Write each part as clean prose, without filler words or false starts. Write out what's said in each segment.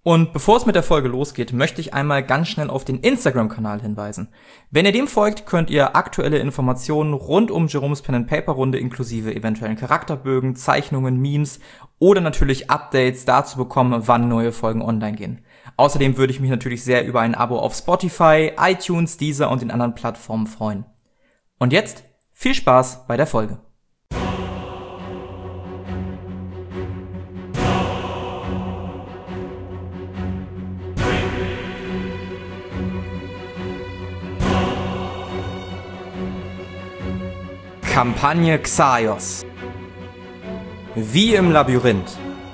Und bevor es mit der Folge losgeht, möchte ich einmal ganz schnell auf den Instagram-Kanal hinweisen. Wenn ihr dem folgt, könnt ihr aktuelle Informationen rund um Jerome's Pen & Paper Runde inklusive eventuellen Charakterbögen, Zeichnungen, Memes oder natürlich Updates dazu bekommen, wann neue Folgen online gehen. Außerdem würde ich mich natürlich sehr über ein Abo auf Spotify, iTunes, Deezer und den anderen Plattformen freuen. Und jetzt viel Spaß bei der Folge. Kampagne Xaios. Wie im Labyrinth.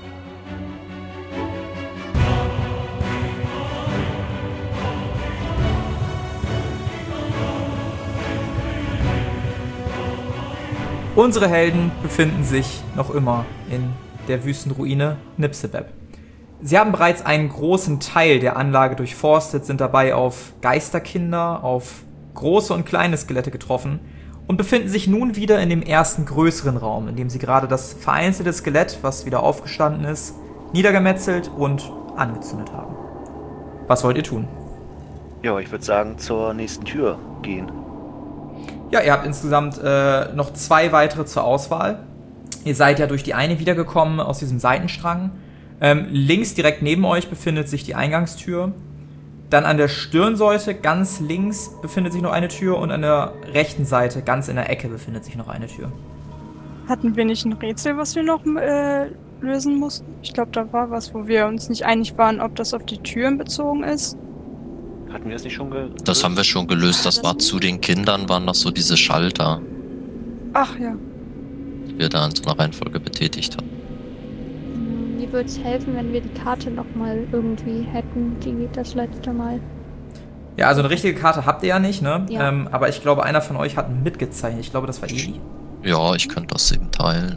Unsere Helden befinden sich noch immer in der Wüstenruine Nibsebeb. Sie haben bereits einen großen Teil der Anlage durchforstet, sind dabei auf Geisterkinder, auf große und kleine Skelette getroffen und befinden sich nun wieder in dem ersten größeren Raum, in dem sie gerade das vereinzelte Skelett, was wieder aufgestanden ist, niedergemetzelt und angezündet haben. Was wollt ihr tun? Ja, ich würde sagen, zur nächsten Tür gehen. Ja, ihr habt insgesamt noch 2 weitere zur Auswahl. Ihr seid ja durch die eine wiedergekommen aus diesem Seitenstrang. Links direkt neben euch befindet sich die Eingangstür. Dann an der Stirnseite ganz links befindet sich noch eine Tür und an der rechten Seite ganz in der Ecke befindet sich noch eine Tür. Hatten wir nicht ein Rätsel, was wir noch lösen mussten? Ich glaube, da war was, wo wir uns nicht einig waren, ob das auf die Türen bezogen ist. Hatten wir das nicht schon gelöst? Das haben wir schon gelöst. Das war zu den Kindern, waren das so diese Schalter, Ach ja. die wir da in so einer Reihenfolge betätigt haben. Mir würde es helfen, wenn wir die Karte nochmal irgendwie hätten, die das letzte Mal. Ja, also eine richtige Karte habt ihr ja nicht, ne? Ja. Aber ich glaube, einer von euch hat mitgezeichnet. Ich glaube, das war Eli. Ja, ich könnte das eben teilen.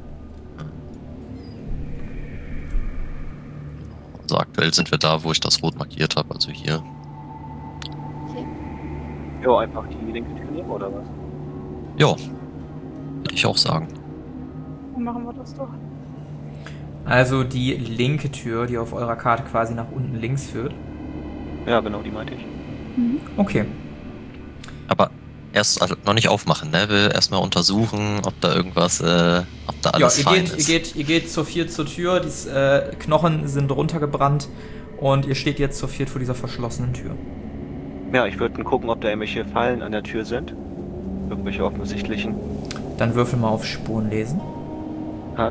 Also aktuell sind wir da, wo ich das rot markiert habe, also hier. Ja, einfach die linke Tür nehmen, oder was? Ja, würde ich auch sagen. Dann machen wir das doch. Also die linke Tür, die auf eurer Karte quasi nach unten links führt. Ja, genau, die meinte ich. Okay. Aber erst also noch nicht aufmachen, ne? Will erstmal untersuchen, ob da irgendwas, ob da alles fein ist. Ihr geht zur viert zur Tür, die Knochen sind runtergebrannt und ihr steht jetzt zur viert vor dieser verschlossenen Tür. Ja, ich würde gucken, ob da irgendwelche Fallen an der Tür sind. Irgendwelche offensichtlichen. Dann würfel mal auf Spuren lesen. Hat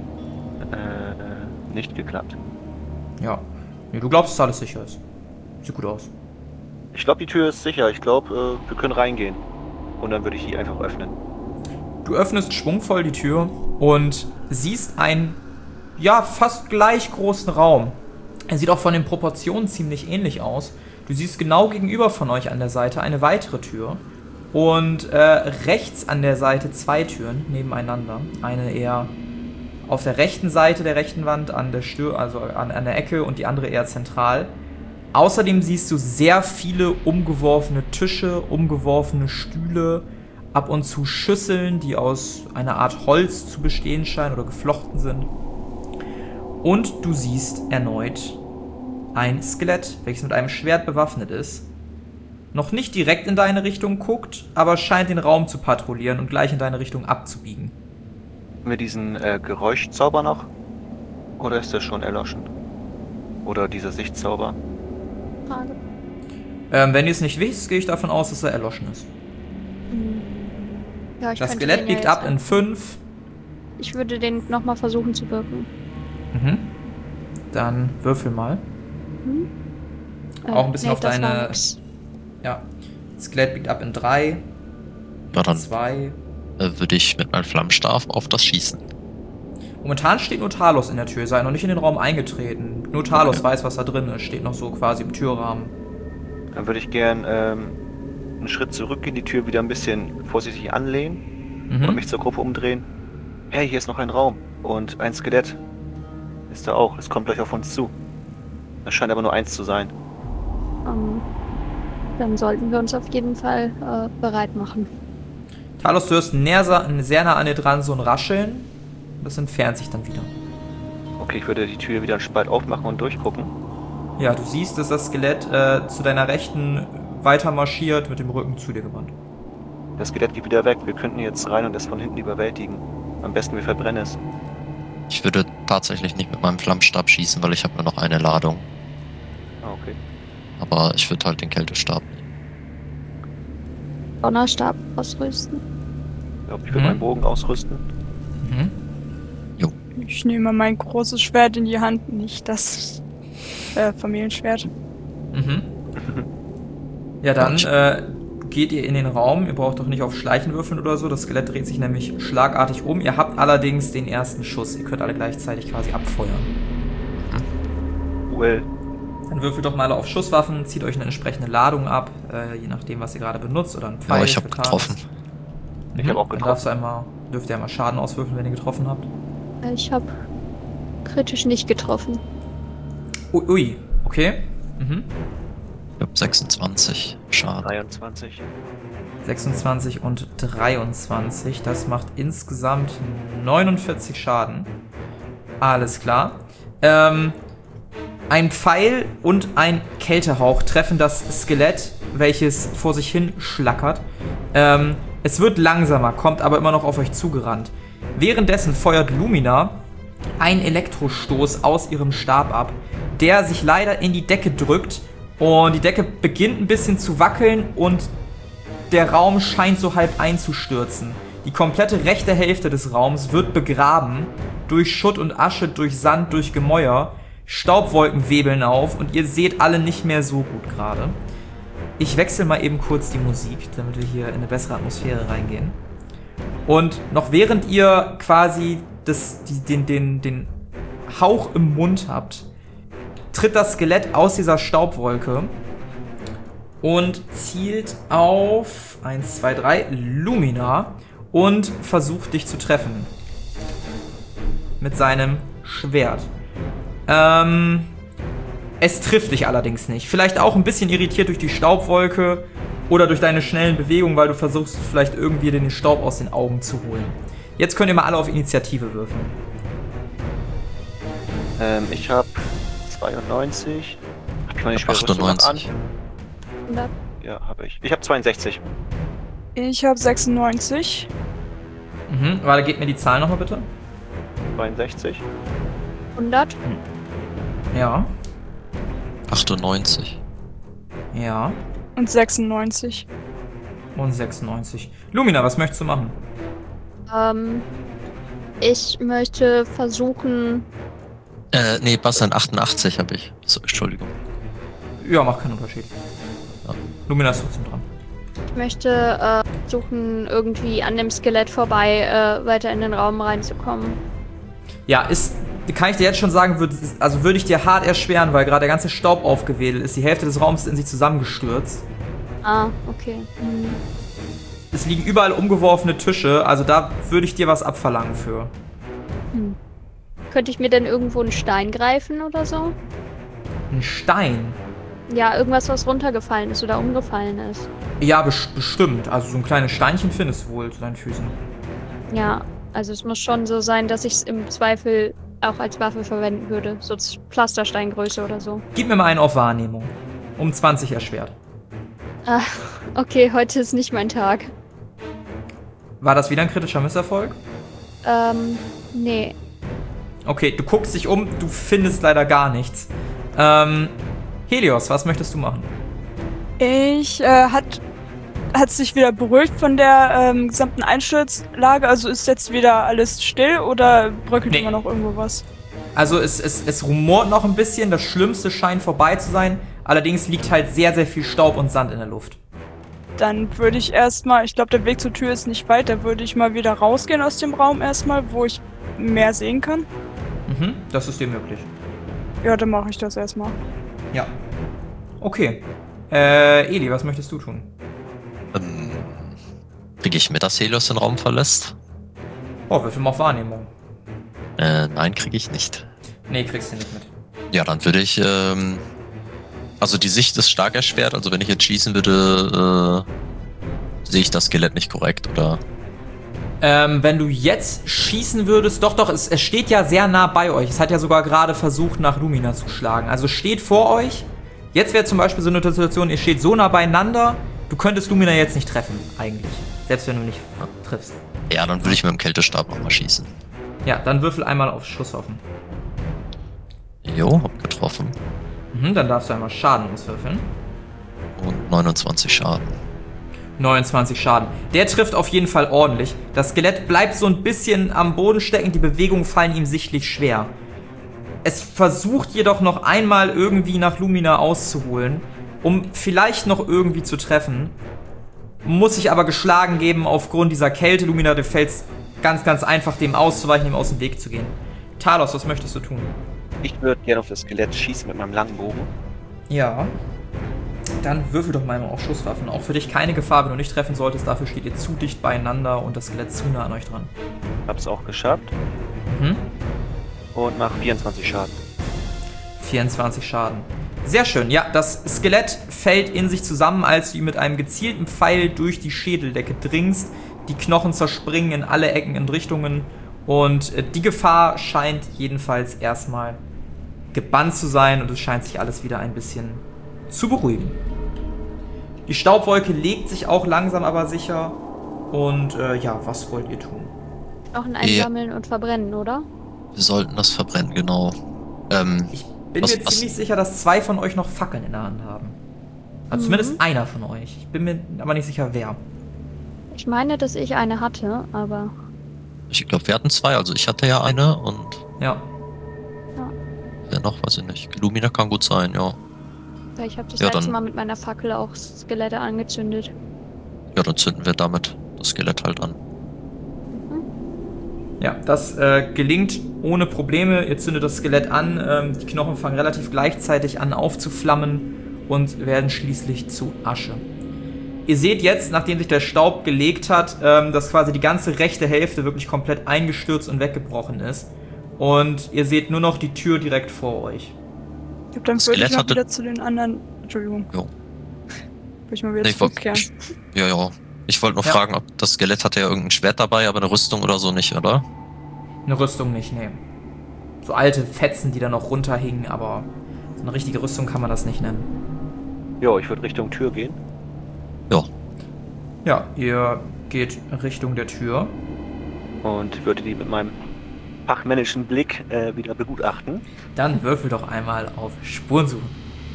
nicht geklappt. Ja. Nee, du glaubst, dass alles sicher ist. Sieht gut aus. Ich glaube, die Tür ist sicher. Ich glaube, wir können reingehen. Und dann würde ich die einfach öffnen. Du öffnest schwungvoll die Tür und siehst einen, ja, fast gleich großen Raum. Er sieht auch von den Proportionen ziemlich ähnlich aus. Du siehst genau gegenüber von euch an der Seite eine weitere Tür und rechts an der Seite 2 Türen nebeneinander. Eine eher auf der rechten Seite der rechten Wand an der also an der Ecke und die andere eher zentral. Außerdem siehst du sehr viele umgeworfene Tische, umgeworfene Stühle, ab und zu Schüsseln, die aus einer Art Holz zu bestehen scheinen oder geflochten sind. Und du siehst erneut ein Skelett, welches mit einem Schwert bewaffnet ist, noch nicht direkt in deine Richtung guckt, aber scheint den Raum zu patrouillieren und gleich in deine Richtung abzubiegen. Haben wir diesen Geräuschzauber noch? Oder ist der schon erloschen? Oder dieser Sichtzauber? Frage. Wenn ihr es nicht wisst, gehe ich davon aus, dass er erloschen ist. Ja, ich Das könnte Skelett den ja biegt jetzt ab in 5. Ich würde den nochmal versuchen zu wirken. Dann würfel mal. Auch ein bisschen auf das war deine... nix. Ja. Das Skelett biegt ab in 3, Na dann 2... würde ich mit meinem Flammenstab auf das schießen. Momentan steht nur Talos in der Tür, sei noch nicht in den Raum eingetreten. Nur Talos weiß, was da drin ist, steht noch so quasi im Türrahmen. Dann würde ich gern einen Schritt zurückgehen, die Tür wieder ein bisschen vorsichtig anlehnen und mich zur Gruppe umdrehen. Hey, hier ist noch ein Raum und ein Skelett. Ist da auch, es kommt gleich auf uns zu. Es scheint aber nur eins zu sein. Dann sollten wir uns auf jeden Fall bereit machen. Talos, du hörst sehr nah an dir dran so ein Rascheln. Das entfernt sich dann wieder. Okay, ich würde die Tür wieder einen Spalt aufmachen und durchgucken. Ja, du siehst, dass das Skelett zu deiner Rechten weiter marschiert, mit dem Rücken zu dir gewandt. Das Skelett geht wieder weg. Wir könnten jetzt rein und es von hinten überwältigen. Am besten wir verbrennen es. Ich würde tatsächlich nicht mit meinem Flammenstab schießen, weil ich habe nur noch eine Ladung. Ah, okay. Aber ich würde halt den Kältestab nehmen. Donnerstab ausrüsten. Ich glaube, ich würde meinen Bogen ausrüsten. Mhm. Ich nehme mein großes Schwert in die Hand, nicht das Familienschwert. Mhm. Ja, dann geht ihr in den Raum. Ihr braucht doch nicht auf Schleichen würfeln oder so. Das Skelett dreht sich nämlich schlagartig um. Ihr habt allerdings den ersten Schuss. Ihr könnt alle gleichzeitig quasi abfeuern. Well. Dann würfelt doch mal auf Schusswaffen, zieht euch eine entsprechende Ladung ab, je nachdem, was ihr gerade benutzt, oder ein Pfeil. Ja, ich habe getroffen. Ich habe auch Dann getroffen. dürft ihr einmal Schaden auswürfeln, wenn ihr getroffen habt. Ich habe kritisch nicht getroffen. Ui, okay. Mhm. Ich habe 26 Schaden. 23. 26 und 23, das macht insgesamt 49 Schaden. Alles klar. Ein Pfeil und ein Kältehauch treffen das Skelett, welches vor sich hin schlackert. Es wird langsamer, kommt aber immer noch auf euch zugerannt. Währenddessen feuert Lumina einen Elektrostoß aus ihrem Stab ab, der sich leider in die Decke drückt und die Decke beginnt ein bisschen zu wackeln und der Raum scheint so halb einzustürzen. Die komplette rechte Hälfte des Raums wird begraben durch Schutt und Asche, durch Sand, durch Gemäuer. Staubwolken webeln auf und ihr seht alle nicht mehr so gut gerade. Ich wechsle mal eben kurz die Musik, damit wir hier in eine bessere Atmosphäre reingehen. Und noch während ihr quasi den Hauch im Mund habt, tritt das Skelett aus dieser Staubwolke und zielt auf 1, 2, 3 Lumina und versucht dich zu treffen. Mit seinem Schwert. Es trifft dich allerdings nicht. Vielleicht auch ein bisschen irritiert durch die Staubwolke oder durch deine schnellen Bewegungen, weil du versuchst vielleicht irgendwie den Staub aus den Augen zu holen. Jetzt könnt ihr mal alle auf Initiative würfeln. Ich habe 92. Hab ich meine schwere Rüstung noch an? 100. Ja, habe ich. Ich habe 62. Ich habe 96. Warte, gebt mir die Zahl nochmal bitte. 62. 100. Ja. 98. Ja. Und 96. Und 96. Lumina, was möchtest du machen? Ich möchte versuchen... Nee, Bastian, 88 habe ich. So, Entschuldigung. Ja, macht keinen Unterschied. Ja. Lumina ist trotzdem dran. Ich möchte versuchen, irgendwie an dem Skelett vorbei weiter in den Raum reinzukommen. Ja, kann ich dir jetzt schon sagen, würde ich dir hart erschweren, weil gerade der ganze Staub aufgewedelt ist. Die Hälfte des Raums ist in sich zusammengestürzt. Ah, okay. Es liegen überall umgeworfene Tische, also da würde ich dir was abverlangen für. Könnte ich mir denn irgendwo einen Stein greifen oder so? Ein Stein? Ja, irgendwas, was runtergefallen ist oder umgefallen ist. Ja, bestimmt. Also so ein kleines Steinchen findest du wohl zu deinen Füßen. Ja, also es muss schon so sein, dass ich es im Zweifel auch als Waffe verwenden würde. So Pflastersteingröße oder so. Gib mir mal einen auf Wahrnehmung. Um 20 erschwert. Ach, okay, heute ist nicht mein Tag. War das wieder ein kritischer Misserfolg? Nee. Okay, du guckst dich um, du findest leider gar nichts. Helios, was möchtest du machen? Hat sich wieder beruhigt von der gesamten Einsturzlage? Also ist jetzt wieder alles still oder bröckelt immer noch irgendwo was? Also es rumort noch ein bisschen, das Schlimmste scheint vorbei zu sein. Allerdings liegt halt sehr, sehr viel Staub und Sand in der Luft. Dann würde ich erstmal, ich glaube der Weg zur Tür ist nicht weit, da würde ich mal wieder rausgehen aus dem Raum erstmal, wo ich mehr sehen kann. Das ist dir möglich. Ja, dann mache ich das erstmal. Ja. Okay. Eli, was möchtest du tun? Kriege ich mit, dass Helios den Raum verlässt? Oh, würfel mal auf Wahrnehmung. Nein, kriege ich nicht. Nee, kriegst du nicht mit. Ja, dann würde ich, also die Sicht ist stark erschwert, also wenn ich jetzt schießen würde, sehe ich das Skelett nicht korrekt, oder? Wenn du jetzt schießen würdest, doch, es steht ja sehr nah bei euch. Es hat ja sogar gerade versucht, nach Lumina zu schlagen. Also steht vor euch. Jetzt wäre zum Beispiel so eine Situation, ihr steht so nah beieinander, du könntest Lumina jetzt nicht treffen, eigentlich. Selbst wenn du nicht triffst. Ja, dann würde ich mit dem Kältestab nochmal schießen. Ja, dann würfel einmal auf Schusswaffen. Jo, hab getroffen. Dann darfst du einmal Schaden auswürfeln. Und 29 Schaden. 29 Schaden. Der trifft auf jeden Fall ordentlich. Das Skelett bleibt so ein bisschen am Boden stecken, die Bewegungen fallen ihm sichtlich schwer. Es versucht jedoch noch einmal irgendwie nach Lumina auszuholen, um vielleicht noch irgendwie zu treffen. Muss sich aber geschlagen geben aufgrund dieser Kälte. Lumina, dir fällt es ganz, ganz einfach, dem auszuweichen, ihm aus dem Weg zu gehen. Talos, was möchtest du tun? Ich würde gerne auf das Skelett schießen mit meinem langen Bogen. Ja. Dann würfel doch mal auf Schusswaffen. Auch für dich keine Gefahr, wenn du nicht treffen solltest. Dafür steht ihr zu dicht beieinander und das Skelett zu nah an euch dran. Hab's auch geschafft. Und mach 24 Schaden. 24 Schaden. Sehr schön. Ja, das Skelett fällt in sich zusammen, als du ihm mit einem gezielten Pfeil durch die Schädeldecke dringst. Die Knochen zerspringen in alle Ecken und Richtungen. Und die Gefahr scheint jedenfalls erstmal gebannt zu sein. Und es scheint sich alles wieder ein bisschen zu beruhigen. Die Staubwolke legt sich auch langsam aber sicher. Und ja, was wollt ihr tun? Knochen einsammeln und verbrennen, oder? Wir sollten das verbrennen, genau. Ich bin mir ziemlich sicher, dass 2 von euch noch Fackeln in der Hand haben. Also zumindest einer von euch. Ich bin mir aber nicht sicher, wer. Ich meine, dass ich eine hatte, aber... Ich glaube, wir hatten 2. Also ich hatte ja eine und... Ja. Wer noch, weiß ich nicht. Lumina kann gut sein, ja. Ich habe das letzte Mal mit meiner Fackel auch Skelette angezündet. Ja, dann zünden wir damit das Skelett halt an. Ja, das gelingt ohne Probleme. Ihr zündet das Skelett an. Die Knochen fangen relativ gleichzeitig an aufzuflammen und werden schließlich zu Asche. Ihr seht jetzt, nachdem sich der Staub gelegt hat, dass quasi die ganze rechte Hälfte wirklich komplett eingestürzt und weggebrochen ist. Und ihr seht nur noch die Tür direkt vor euch. Ich glaube, dann würde ich mal wieder zu den anderen... Entschuldigung. Jo. Würde ich mal wieder zurückkehren. Ja. Ich wollte nur fragen, ob das Skelett hatte ja irgendein Schwert dabei, aber eine Rüstung oder so nicht, oder? Eine Rüstung nicht, nee. So alte Fetzen, die da noch runterhingen, aber so eine richtige Rüstung kann man das nicht nennen. Ja, ich würde Richtung Tür gehen. Ja. Ja, ihr geht Richtung der Tür. Und würde die mit meinem fachmännischen Blick wieder begutachten. Dann würfel doch einmal auf Spurensuchen.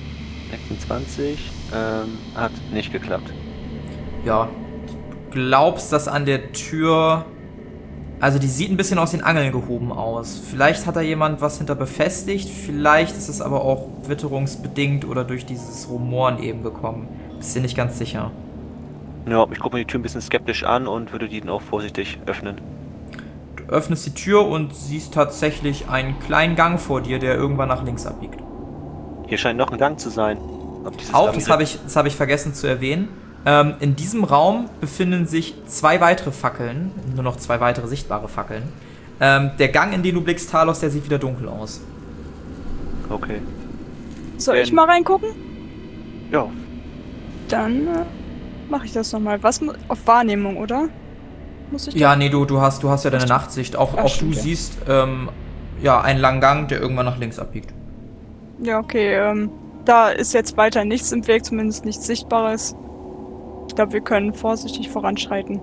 26, hat nicht geklappt. Ja, du glaubst, dass an der Tür... Also die sieht ein bisschen aus den Angeln gehoben aus. Vielleicht hat da jemand was hinter befestigt, vielleicht ist es aber auch witterungsbedingt oder durch dieses Rumoren eben gekommen. Bist dir nicht ganz sicher. Ja, ich gucke mir die Tür ein bisschen skeptisch an und würde die dann auch vorsichtig öffnen. Du öffnest die Tür und siehst tatsächlich einen kleinen Gang vor dir, der irgendwann nach links abbiegt. Hier scheint noch ein Gang zu sein. Das habe ich vergessen zu erwähnen. In diesem Raum befinden sich 2 weitere Fackeln, nur noch 2 weitere sichtbare Fackeln. Der Gang, in den du blickst, Talos, der sieht wieder dunkel aus. Okay. Soll ich mal reingucken? Ja. Dann mache ich das nochmal. Was auf Wahrnehmung, oder? Muss ich ja, nee, du hast ja deine Nachtsicht. Auch du siehst einen langen Gang, der irgendwann nach links abbiegt. Ja, okay. Da ist jetzt weiter nichts im Weg, zumindest nichts Sichtbares. Ich glaube, wir können vorsichtig voranschreiten.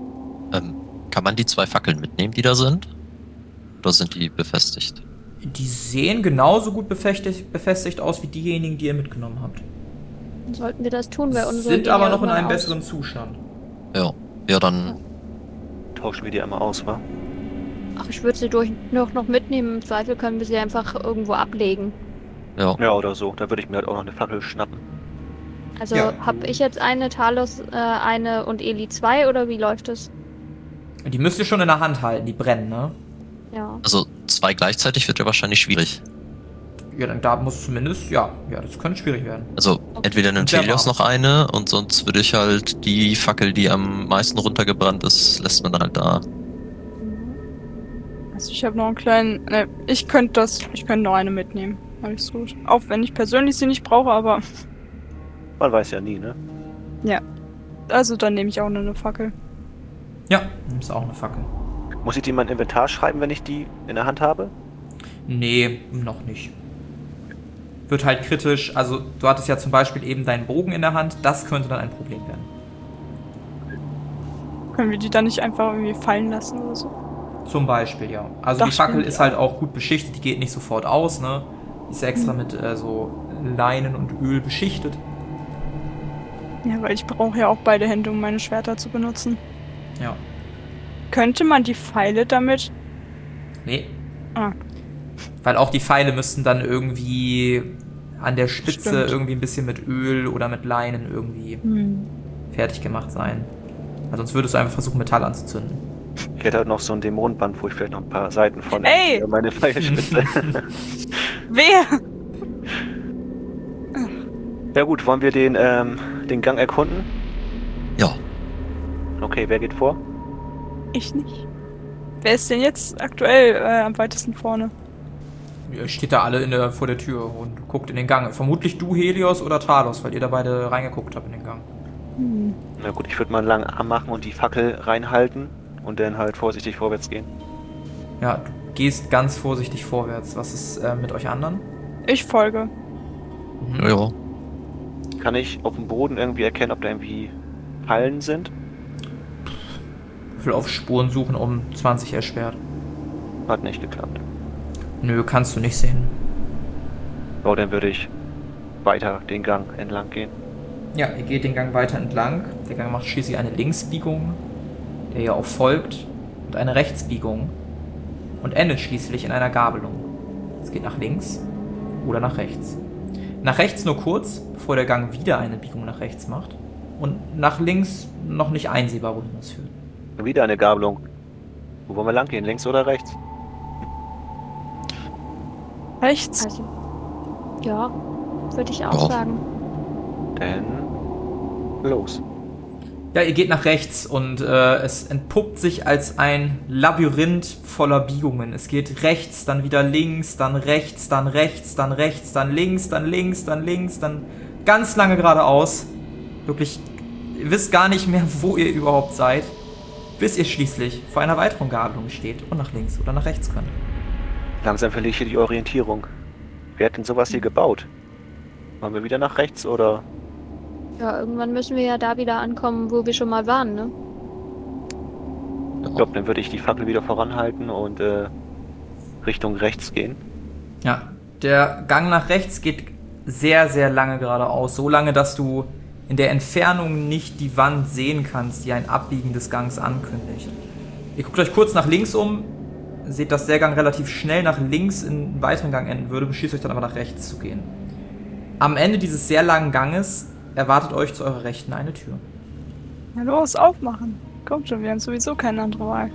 Kann man die 2 Fackeln mitnehmen, die da sind? Oder sind die befestigt? Die sehen genauso gut befestigt aus wie diejenigen, die ihr mitgenommen habt. Sollten wir das tun, weil unsere sind aber noch in einem besseren Zustand. Ja, dann... Tauschen wir die einmal aus, wa? Ach, ich würde sie noch mitnehmen. Im Zweifel können wir sie einfach irgendwo ablegen. Ja, oder so. Da würde ich mir halt auch noch eine Fackel schnappen. Also habe ich jetzt eine, Talos eine und Eli 2 oder wie läuft das? Die müsst ihr schon in der Hand halten, die brennen, ne? Ja. Also 2 gleichzeitig wird ja wahrscheinlich schwierig. Ja, dann da muss zumindest, das könnte schwierig werden. Also entweder nimmt Helios noch eine und sonst würde ich halt die Fackel, die am meisten runtergebrannt ist, lässt man dann halt da. Also ich habe noch einen kleinen... Ne, ich könnte noch eine mitnehmen. Alles gut. Auch wenn ich persönlich sie nicht brauche, aber... Man weiß ja nie, ne? Ja. Also dann nehme ich auch nur eine Fackel. Ja, nimmst auch eine Fackel. Muss ich die in mein Inventar schreiben, wenn ich die in der Hand habe? Nee, noch nicht. Wird halt kritisch. Also du hattest ja zum Beispiel eben deinen Bogen in der Hand. Das könnte dann ein Problem werden. Können wir die dann nicht einfach irgendwie fallen lassen oder so? Zum Beispiel, ja. Also die Fackel ist halt auch gut beschichtet. Die geht nicht sofort aus, ne? Die ist ja extra mit so Leinen und Öl beschichtet. Ja, weil ich brauche ja auch beide Hände, um meine Schwerter zu benutzen. Ja. Könnte man die Pfeile damit... Nee. Ah. Weil auch die Pfeile müssten dann irgendwie an der Spitze Stimmt. irgendwie ein bisschen mit Öl oder mit Leinen irgendwie fertig gemacht sein. Weil sonst würdest du einfach versuchen, Metall anzuzünden. Ich hätte halt noch so ein Dämonenband, wo ich vielleicht noch ein paar Seiten von Ey! meine Pfeilspitze. Wer? Ja gut, wollen wir den Gang erkunden? Ja. Okay, wer geht vor? Ich nicht. Wer ist denn jetzt aktuell am weitesten vorne? Ihr steht da alle vor der Tür und guckt in den Gang. Vermutlich du, Helios oder Talos, weil ihr da beide reingeguckt habt in den Gang. Na gut, ich würde mal einen langen Arm machen und die Fackel reinhalten und dann halt vorsichtig vorwärts gehen. Ja, du gehst ganz vorsichtig vorwärts. Was ist mit euch anderen? Ich folge. Ja. Kann ich auf dem Boden irgendwie erkennen, ob da irgendwie Fallen sind? Würfel auf Spuren suchen um 20 erschwert. Hat nicht geklappt. Nö, kannst du nicht sehen. Oh, dann würde ich weiter den Gang entlang gehen. Ja, ihr geht den Gang weiter entlang. Der Gang macht schließlich eine Linksbiegung, der ihr auch folgt, und eine Rechtsbiegung und endet schließlich in einer Gabelung. Es geht nach links oder nach rechts. Nach rechts nur kurz, bevor der Gang wieder eine Biegung nach rechts macht. Und nach links noch nicht einsehbar, wohin das führt. Wieder eine Gabelung. Wo wollen wir lang gehen? Links oder rechts? Rechts. Also, ja, würde ich auch sagen. Dann los. Ja, ihr geht nach rechts und es entpuppt sich als ein Labyrinth voller Biegungen. Es geht rechts, dann wieder links, dann rechts, dann rechts, dann rechts, dann links, dann links, dann links, dann ganz lange geradeaus. Wirklich, ihr wisst gar nicht mehr, wo ihr überhaupt seid, bis ihr schließlich vor einer weiteren Gabelung steht und nach links oder nach rechts könnt. Langsam verliere ich hier die Orientierung. Wer hat denn sowas hier gebaut? Wollen wir wieder nach rechts oder? Ja, irgendwann müssen wir ja da wieder ankommen, wo wir schon mal waren, ne? Ich glaube, dann würde ich die Fackel wieder voranhalten und Richtung rechts gehen. Ja, der Gang nach rechts geht sehr, sehr lange geradeaus. So lange, dass du in der Entfernung nicht die Wand sehen kannst, die ein Abbiegen des Gangs ankündigt. Ihr guckt euch kurz nach links um, seht, dass der Gang relativ schnell nach links in einen weiteren Gang enden würde, beschließt euch dann aber nach rechts zu gehen. Am Ende dieses sehr langen Ganges erwartet euch zu eurer Rechten eine Tür. Na los, aufmachen. Kommt schon, wir haben sowieso keine andere Wahl.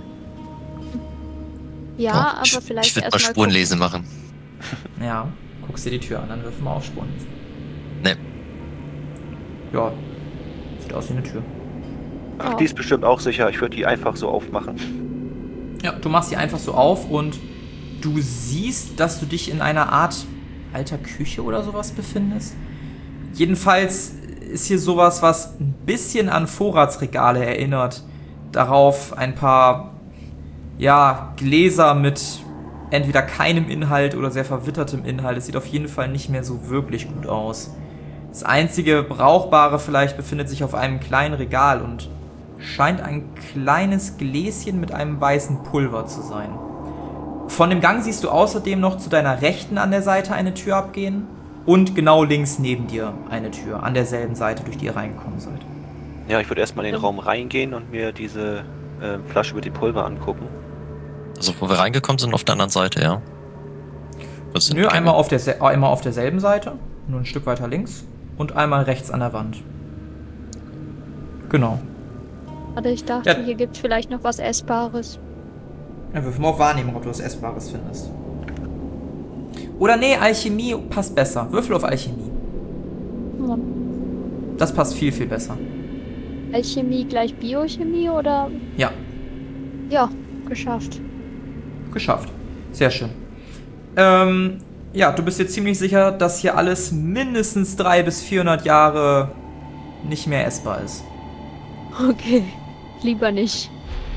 Ja, aber vielleicht Ich würde mal erstmal Spurenlesen machen. Ja, guckst dir die Tür an, dann wirf mal auf Spurenlesen. Ne. Ja, sieht aus wie eine Tür. Ach, die ist bestimmt auch sicher. Ich würde die einfach so aufmachen. Ja, du machst sie einfach so auf und du siehst, dass du dich in einer Art alter Küche oder sowas befindest. Jedenfalls ist hier sowas, was ein bisschen an Vorratsregale erinnert. Darauf ein paar, ja, Gläser mit entweder keinem Inhalt oder sehr verwittertem Inhalt. Es sieht auf jeden Fall nicht mehr so wirklich gut aus. Das einzige Brauchbare vielleicht befindet sich auf einem kleinen Regal und scheint ein kleines Gläschen mit einem weißen Pulver zu sein. Von dem Gang siehst du außerdem noch zu deiner Rechten an der Seite eine Tür abgehen und genau links neben dir eine Tür an derselben Seite, durch die ihr reingekommen seid. Ja, ich würde erstmal in den Raum reingehen und mir diese Flasche mit dem Pulver angucken. Also wo wir reingekommen sind, auf der anderen Seite, ja? Nö, einmal auf derselben Seite, nur ein Stück weiter links und einmal rechts an der Wand. Genau. Warte, ich dachte, Ja. hier gibt es vielleicht noch was Essbares. Ja, wirf mal auf Wahrnehmung, ob du was Essbares findest. Oder nee, Alchemie passt besser. Würfel auf Alchemie. Ja. Das passt viel, viel besser. Alchemie gleich Biochemie oder? Ja, Ja, geschafft. geschafft. Sehr schön. Ja, du bist dir ziemlich sicher, dass hier alles mindestens 300 bis 400 Jahre nicht mehr essbar ist. Okay, lieber nicht.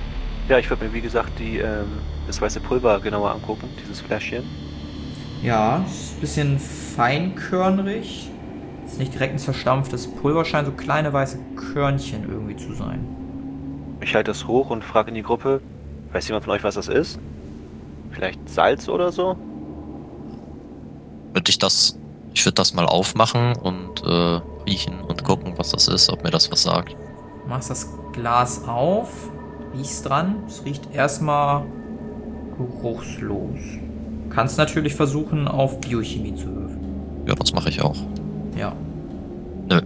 Ja, ich würde mir wie gesagt das weiße Pulver genauer angucken, dieses Fläschchen. Ja, ist ein bisschen feinkörnig. Ist nicht direkt ein zerstampftes Pulver, scheint so kleine weiße Körnchen irgendwie zu sein. Ich halte das hoch und frage in die Gruppe, weiß jemand von euch, was das ist? Vielleicht Salz oder so? Ich würde das mal aufmachen und riechen und gucken, was das ist, ob mir das was sagt. Du machst das Glas auf, riechst dran. Es riecht erstmal geruchslos. Kannst natürlich versuchen, auf Biochemie zu würfeln. Ja, das mache ich auch. Ja. Nö.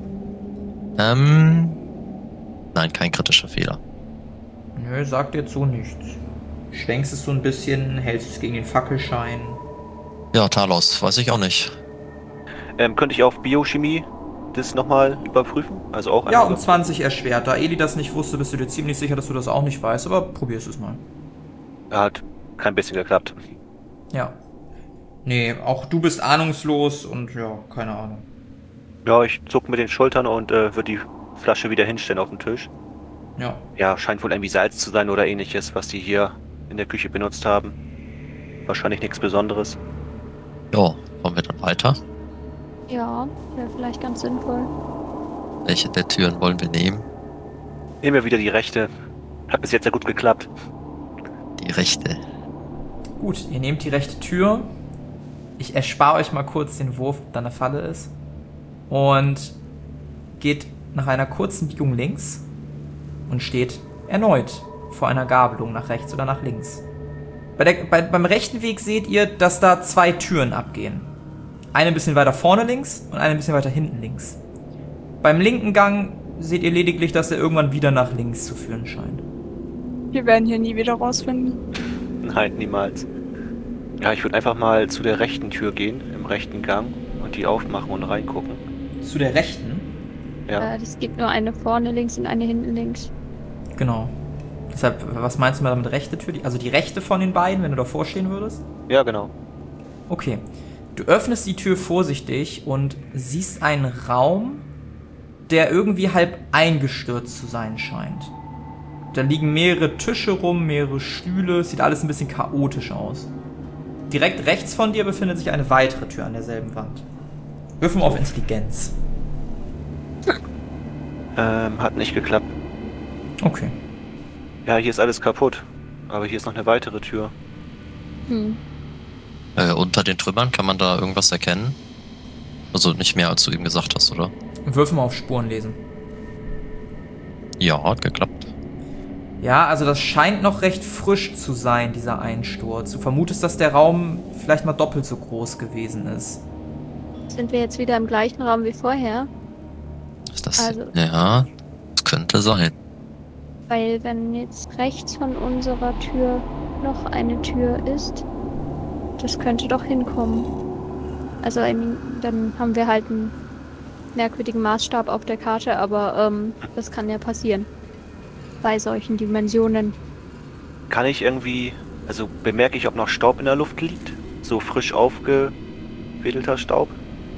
Nein, kein kritischer Fehler. Nö, sagt jetzt so nichts. Schwenkst es so ein bisschen, hältst es gegen den Fackelschein. Ja, Talos, weiß ich auch nicht. Könnte ich auf Biochemie das nochmal überprüfen? Also auch Ja, um 20 erschwert. Da Eli das nicht wusste, bist du dir ziemlich sicher, dass du das auch nicht weißt, aber probierst es mal. Hat kein bisschen geklappt. Ja. Nee, auch du bist ahnungslos und ja, keine Ahnung. Ja, ich zuck mit den Schultern und würde die Flasche wieder hinstellen auf den Tisch. Ja. Ja, scheint wohl irgendwie Salz zu sein oder ähnliches, was die hier in der Küche benutzt haben. Wahrscheinlich nichts Besonderes. Ja, wollen wir dann weiter? Ja, wäre vielleicht ganz sinnvoll. Welche der Türen wollen wir nehmen? Nehmen wir wieder die rechte. Hat bis jetzt ja gut geklappt. Die rechte. Gut, ihr nehmt die rechte Tür. Ich erspare euch mal kurz den Wurf, ob da eine Falle ist. Und geht nach einer kurzen Biegung links und steht erneut vor einer Gabelung nach rechts oder nach links. Beim rechten Weg seht ihr, dass da 2 Türen abgehen. Eine ein bisschen weiter vorne links und eine ein bisschen weiter hinten links. Beim linken Gang seht ihr lediglich, dass er irgendwann wieder nach links zu führen scheint. Wir werden hier nie wieder rausfinden. Nein, niemals. Ja, ich würde einfach mal zu der rechten Tür gehen, im rechten Gang, und die aufmachen und reingucken. Zu der rechten? Ja. Es gibt nur eine vorne links und eine hinten links. Genau. Deshalb, was meinst du mal damit rechte Tür? Also die rechte von den beiden, wenn du davor stehen würdest? Ja, genau. Okay. Du öffnest die Tür vorsichtig und siehst einen Raum, der irgendwie halb eingestürzt zu sein scheint. Da liegen mehrere Tische rum, mehrere Stühle, es sieht alles ein bisschen chaotisch aus. Direkt rechts von dir befindet sich eine weitere Tür an derselben Wand. Würfel mal auf Intelligenz. Hat nicht geklappt. Okay. Ja, hier ist alles kaputt. Aber hier ist noch eine weitere Tür. Unter den Trümmern kann man da irgendwas erkennen? Also nicht mehr, als du eben gesagt hast, oder? Würfel mal auf Spuren lesen. Ja, hat geklappt. Ja, also das scheint noch recht frisch zu sein, dieser Einsturz. Du vermutest, dass der Raum vielleicht mal doppelt so groß gewesen ist. Sind wir jetzt wieder im gleichen Raum wie vorher? Ist das? Also- Ja, das könnte sein. Weil wenn jetzt rechts von unserer Tür noch eine Tür ist, das könnte doch hinkommen. Also dann haben wir halt einen merkwürdigen Maßstab auf der Karte, aber das kann ja passieren. Bei solchen Dimensionen. Kann ich irgendwie, also bemerke ich, ob noch Staub in der Luft liegt? So frisch aufgewedelter Staub?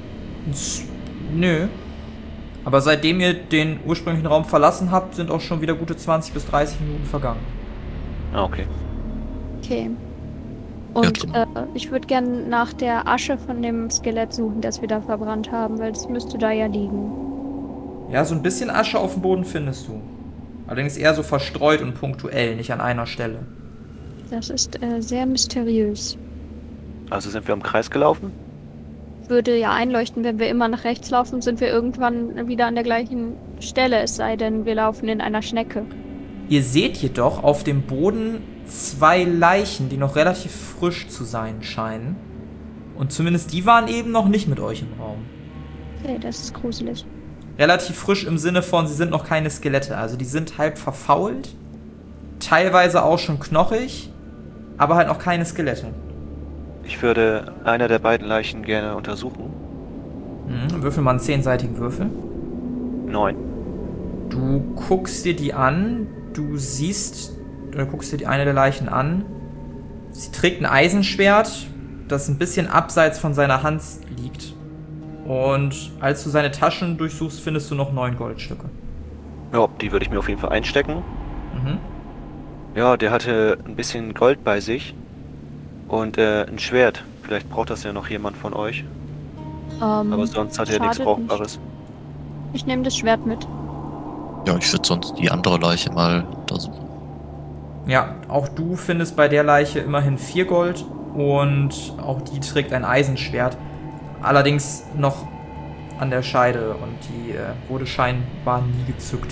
Nö. Aber seitdem ihr den ursprünglichen Raum verlassen habt, sind auch schon wieder gute 20 bis 30 Minuten vergangen. Ah, okay. Okay. Und ich würde gerne nach der Asche von dem Skelett suchen, das wir da verbrannt haben, weil es müsste da ja liegen. Ja, so ein bisschen Asche auf dem Boden findest du. Allerdings eher so verstreut und punktuell, nicht an einer Stelle. Das ist sehr mysteriös. Also sind wir im Kreis gelaufen? Würde ja einleuchten, wenn wir immer nach rechts laufen, sind wir irgendwann wieder an der gleichen Stelle, es sei denn, wir laufen in einer Schnecke. Ihr seht jedoch auf dem Boden 2 Leichen, die noch relativ frisch zu sein scheinen. Und zumindest die waren eben noch nicht mit euch im Raum. Okay, das ist gruselig. Relativ frisch im Sinne von, sie sind noch keine Skelette. Also die sind halb verfault, teilweise auch schon knochig, aber halt noch keine Skelette. Ich würde einer der beiden Leichen gerne untersuchen. Würfel mal einen 10-seitigen Würfel. 9. Du guckst dir die an, du guckst dir die eine der Leichen an. Sie trägt ein Eisenschwert, das ein bisschen abseits von seiner Hand liegt. Und als du seine Taschen durchsuchst, findest du noch 9 Goldstücke. Ja, die würde ich mir auf jeden Fall einstecken. Ja, der hatte ein bisschen Gold bei sich und ein Schwert. Vielleicht braucht das ja noch jemand von euch. Aber sonst hat er nichts Brauchbares. Ich nehme das Schwert mit. Ja, ich würde sonst die andere Leiche mal untersuchen. Ja, auch du findest bei der Leiche immerhin 4 Gold und auch die trägt ein Eisenschwert. Allerdings noch an der Scheide und die wurde scheinbar nie gezückt.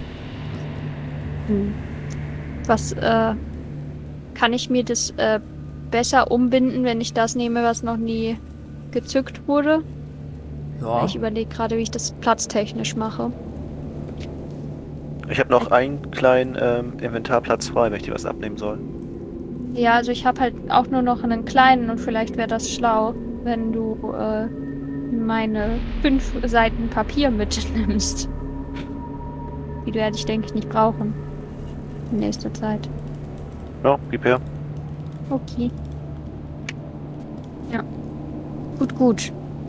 Was, kann ich mir das besser umbinden, wenn ich das nehme, was noch nie gezückt wurde? Ja. Ich überlege gerade, wie ich das platztechnisch mache. Ich habe noch einen kleinen Inventarplatz frei, wenn ich dir was abnehmen soll. Ja, also ich habe halt auch nur noch einen kleinen und vielleicht wäre das schlau, wenn du meine 5 Seiten Papier mitnimmst. Die werde ich, denke ich, nicht brauchen. In nächster Zeit. Ja, gib her. Okay. Ja. Gut.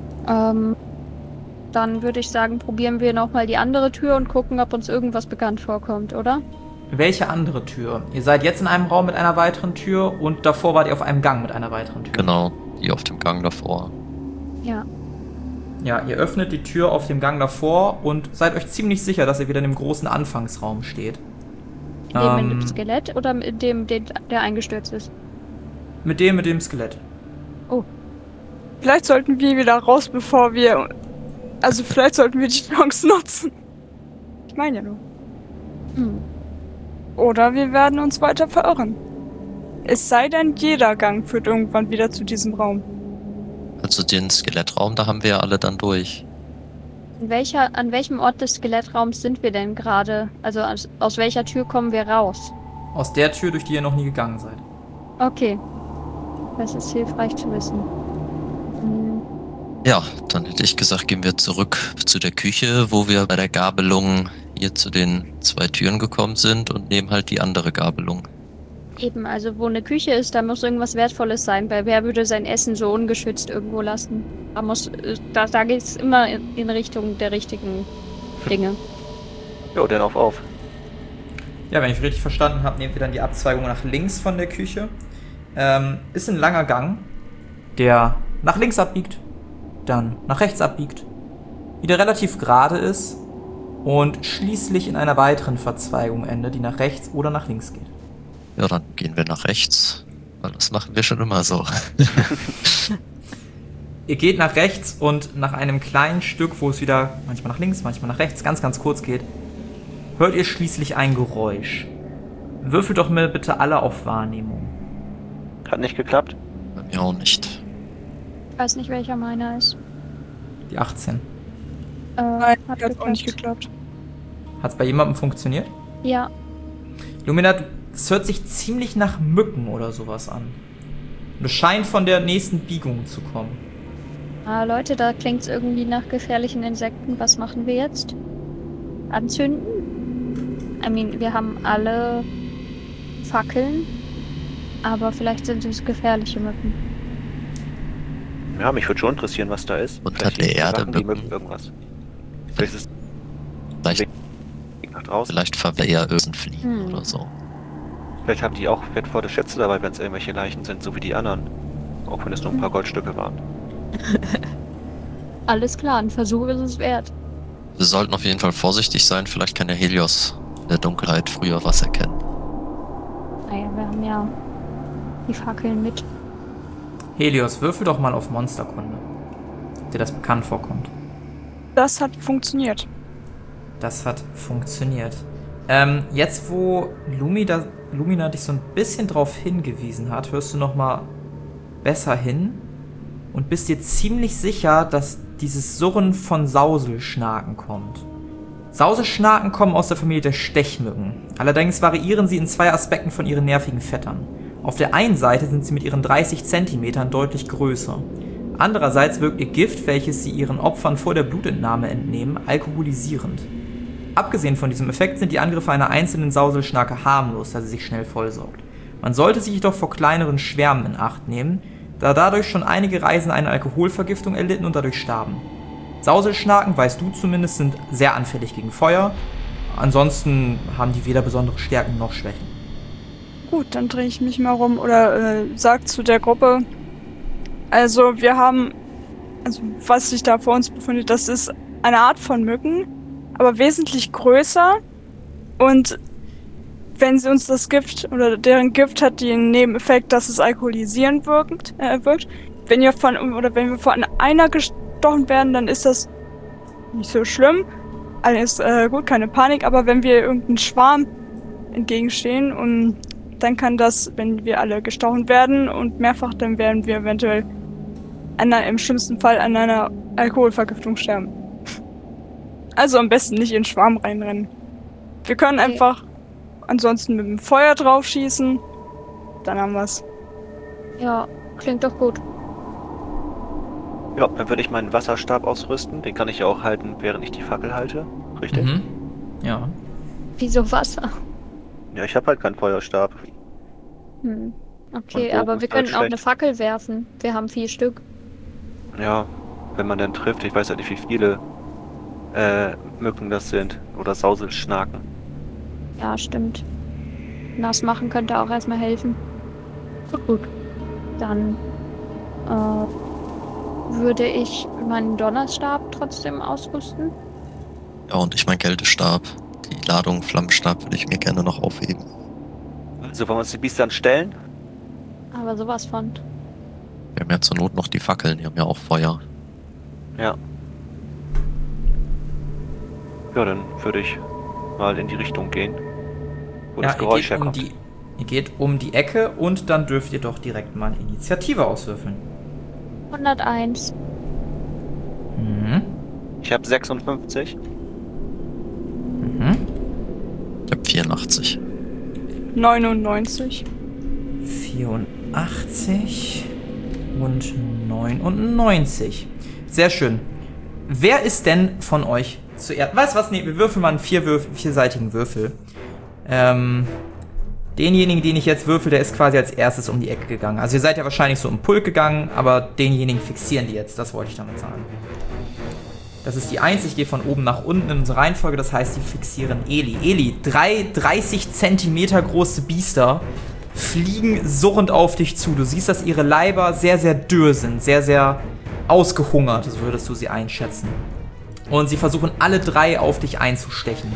Dann würde ich sagen, probieren wir nochmal die andere Tür und gucken, ob uns irgendwas bekannt vorkommt, oder? Welche andere Tür? Ihr seid jetzt in einem Raum mit einer weiteren Tür und davor wart ihr auf einem Gang mit einer weiteren Tür. Genau, die auf dem Gang davor. Ja. Ja, ihr öffnet die Tür auf dem Gang davor und seid euch ziemlich sicher, dass ihr wieder in dem großen Anfangsraum steht. Mit dem Skelett oder mit dem, der eingestürzt ist? Mit dem Skelett. Oh. Vielleicht sollten wir wieder raus, bevor wir... Also vielleicht sollten wir die Chance nutzen. Ich meine ja nur. Oder wir werden uns weiter verirren. Es sei denn, jeder Gang führt irgendwann wieder zu diesem Raum. Also den Skelettraum, da haben wir ja alle dann durch. An welchem Ort des Skelettraums sind wir denn gerade? Also aus welcher Tür kommen wir raus? Aus der Tür, durch die ihr noch nie gegangen seid. Okay. Das ist hilfreich zu wissen. Ja, dann hätte ich gesagt, gehen wir zurück zu der Küche, wo wir bei der Gabelung hier zu den 2 Türen gekommen sind und nehmen halt die andere Gabelung. Eben, also wo eine Küche ist, da muss irgendwas Wertvolles sein, weil wer würde sein Essen so ungeschützt irgendwo lassen? Da geht es immer in Richtung der richtigen Dinge. Jo, dann auf. Ja, wenn ich richtig verstanden habe, nehmt ihr dann die Abzweigung nach links von der Küche. Ist ein langer Gang, der nach links abbiegt, dann nach rechts abbiegt, wieder relativ gerade ist und schließlich in einer weiteren Verzweigung endet, die nach rechts oder nach links geht. Ja, dann gehen wir nach rechts, weil das machen wir schon immer so. Ihr geht nach rechts und nach einem kleinen Stück, wo es wieder manchmal nach links, manchmal nach rechts, ganz, ganz kurz geht, hört ihr schließlich ein Geräusch. Würfelt doch mal bitte alle auf Wahrnehmung. Hat nicht geklappt? Bei mir auch nicht. Ich weiß nicht, welcher meiner ist. Die 18. Nein, hat auch nicht geklappt. Hat's bei jemandem funktioniert? Ja. Lumina, es hört sich ziemlich nach Mücken oder sowas an. Und es scheint von der nächsten Biegung zu kommen. Leute, da klingt's irgendwie nach gefährlichen Insekten. Was machen wir jetzt? Anzünden? Wir haben alle Fackeln, aber vielleicht sind es gefährliche Mücken. Ja, mich würde schon interessieren, was da ist. Unter der Erde die Mücken irgendwas. Vielleicht ist Vielleicht nach draußen. Vielleicht Verwehrösen fliegen oder so. Vielleicht haben die auch wertvolle Schätze dabei, wenn es irgendwelche Leichen sind, so wie die anderen. Auch wenn es nur ein paar Goldstücke waren. Alles klar, ein Versuch ist es wert. Wir sollten auf jeden Fall vorsichtig sein. Vielleicht kann der Helios in der Dunkelheit früher was erkennen. Naja, wir haben ja die Fackeln mit. Helios, würfel doch mal auf Monsterkunde. Ob dir das bekannt vorkommt. Das hat funktioniert. Das hat funktioniert. Jetzt, wo Lumina dich so ein bisschen drauf hingewiesen hat, hörst du noch mal besser hin und bist dir ziemlich sicher, dass dieses Surren von Sauselschnaken kommt. Sauselschnaken kommen aus der Familie der Stechmücken. Allerdings variieren sie in 2 Aspekten von ihren nervigen Vettern. Auf der einen Seite sind sie mit ihren 30 Zentimetern deutlich größer. Andererseits wirkt ihr Gift, welches sie ihren Opfern vor der Blutentnahme entnehmen, alkoholisierend. Abgesehen von diesem Effekt sind die Angriffe einer einzelnen Sauselschnake harmlos, da sie sich schnell vollsaugt. Man sollte sich jedoch vor kleineren Schwärmen in Acht nehmen, da dadurch schon einige Reisende eine Alkoholvergiftung erlitten und dadurch starben. Sauselschnaken, weißt du zumindest, sind sehr anfällig gegen Feuer. Ansonsten haben die weder besondere Stärken noch Schwächen. Gut, dann drehe ich mich mal rum oder sag zu der Gruppe. Also wir haben, also was sich da vor uns befindet, das ist eine Art von Mücken, aber wesentlich größer. Und wenn sie uns das Gift oder deren Gift hat den Nebeneffekt, dass es alkoholisierend wirkt. Wenn wir von einer gestochen werden, dann ist das nicht so schlimm. Alles gut, keine Panik. Aber wenn wir irgendeinem Schwarm entgegenstehen und dann kann das, wenn wir alle gestochen werden und mehrfach, dann werden wir eventuell im schlimmsten Fall an einer Alkoholvergiftung sterben. Also am besten nicht in den Schwarm reinrennen. Wir können einfach ansonsten mit dem Feuer drauf schießen. Dann haben wir's. Ja, klingt doch gut. Ja, dann würde ich meinen Wasserstab ausrüsten. Den kann ich ja auch halten, während ich die Fackel halte. Richtig? Mhm. Ja. Wieso Wasser? Ja, ich habe halt keinen Feuerstab. Okay, Und aber Bogen wir ist halt könnten auch eine schlecht. Fackel werfen. Wir haben 4 Stück. Ja, wenn man dann trifft, ich weiß ja nicht, wie viele Mücken das sind. Oder Sauselschnaken. Ja, stimmt. Nass machen könnte auch erstmal helfen. Gut. Dann würde ich meinen Donnerstab trotzdem ausrüsten. Ja, und ich mein Kältestab. Die Ladung Flammenstab würde ich mir gerne noch aufheben. Also wollen wir uns die Biester dann stellen? Aber sowas von. Wir haben ja zur Not noch die Fackeln, die haben ja auch Feuer. Ja. Ja, dann würde ich mal in die Richtung gehen, wo das Geräusch herkommt. Ihr geht um die Ecke und dann dürft ihr doch direkt mal eine Initiative auswürfeln. 101. Mhm. Ich habe 56. Mhm. Ich habe 84. 99. 84 und 99. Sehr schön. Wer ist denn von euch zuerst? Weißt du was? Nee, wir würfeln mal einen vierseitigen Würfel. Denjenigen, den ich jetzt würfel, der ist quasi als erstes um die Ecke gegangen. Also ihr seid ja wahrscheinlich so im Pulk gegangen, aber denjenigen fixieren die jetzt. Das wollte ich damit sagen. Das ist die 1. Ich gehe von oben nach unten in unsere Reihenfolge. Das heißt, die fixieren Eli. Eli, 3 30 Zentimeter große Biester fliegen surrend auf dich zu. Du siehst, dass ihre Leiber sehr, sehr dürr sind. Sehr, sehr ausgehungert, so würdest du sie einschätzen. Und sie versuchen alle 3 auf dich einzustechen.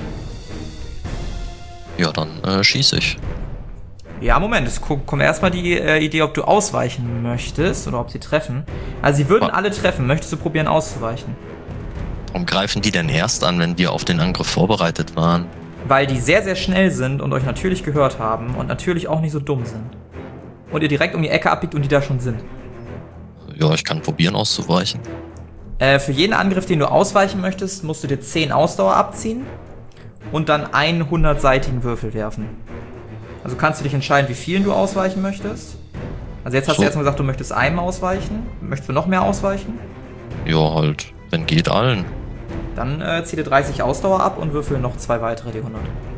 Ja, dann schieße ich. Ja, Moment, es kommt erstmal die Idee, ob du ausweichen möchtest oder ob sie treffen. Also sie würden alle treffen. Möchtest du probieren auszuweichen? Warum greifen die denn erst an, wenn wir auf den Angriff vorbereitet waren? Weil die sehr, sehr schnell sind und euch natürlich gehört haben und natürlich auch nicht so dumm sind. Und ihr direkt um die Ecke abbiegt und die da schon sind. Ja, ich kann probieren auszuweichen. Für jeden Angriff, den du ausweichen möchtest, musst du dir 10 Ausdauer abziehen und dann einen 100-seitigen Würfel werfen. Also kannst du dich entscheiden, wie vielen du ausweichen möchtest. Also jetzt hast du erstmal gesagt, du möchtest einem ausweichen. Möchtest du noch mehr ausweichen? Ja, halt, wenn geht, allen. Dann zieh dir 30 Ausdauer ab und würfel noch 2 weitere D100.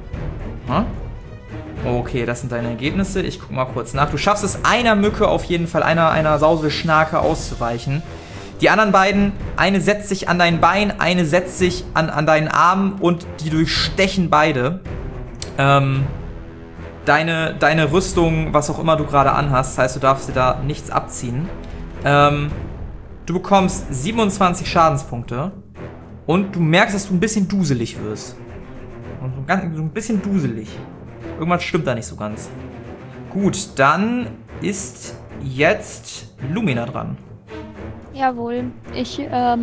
Okay, das sind deine Ergebnisse. Ich guck mal kurz nach. Du schaffst es einer Mücke auf jeden Fall, einer Sauselschnake auszuweichen. Die anderen beiden, eine setzt sich an dein Bein, eine setzt sich an deinen Arm und die durchstechen beide. Deine Rüstung, was auch immer du gerade anhast, das heißt, du darfst dir da nichts abziehen. Du bekommst 27 Schadenspunkte und du merkst, dass du ein bisschen duselig wirst. Und so ein bisschen duselig. Irgendwas stimmt da nicht so ganz. Gut, dann ist jetzt Lumina dran. Jawohl. Ich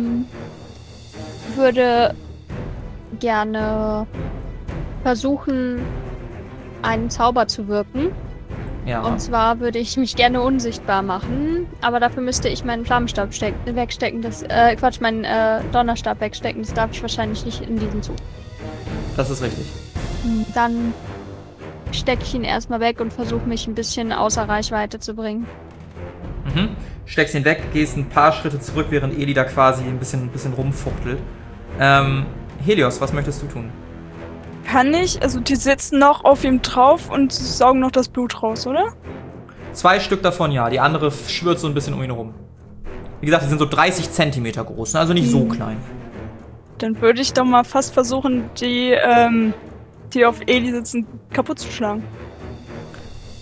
würde gerne versuchen, einen Zauber zu wirken. Ja. Und zwar würde ich mich gerne unsichtbar machen, aber dafür müsste ich meinen Flammenstab wegstecken. Meinen Donnerstab wegstecken. Das darf ich wahrscheinlich nicht in diesem Zug. Das ist richtig. Dann stecke ich ihn erstmal weg und versuche mich ein bisschen außer Reichweite zu bringen. Mhm. Steckst ihn weg, gehst ein paar Schritte zurück, während Eli da quasi ein bisschen rumfuchtelt. Helios, was möchtest du tun? Kann ich? Also die sitzen noch auf ihm drauf und saugen noch das Blut raus, oder? 2 Stück davon, ja. Die andere schwirrt so ein bisschen um ihn rum. Wie gesagt, die sind so 30 Zentimeter groß, ne? Also nicht so klein. Dann würde ich doch mal fast versuchen, die auf Eli sitzen, kaputt zu schlagen.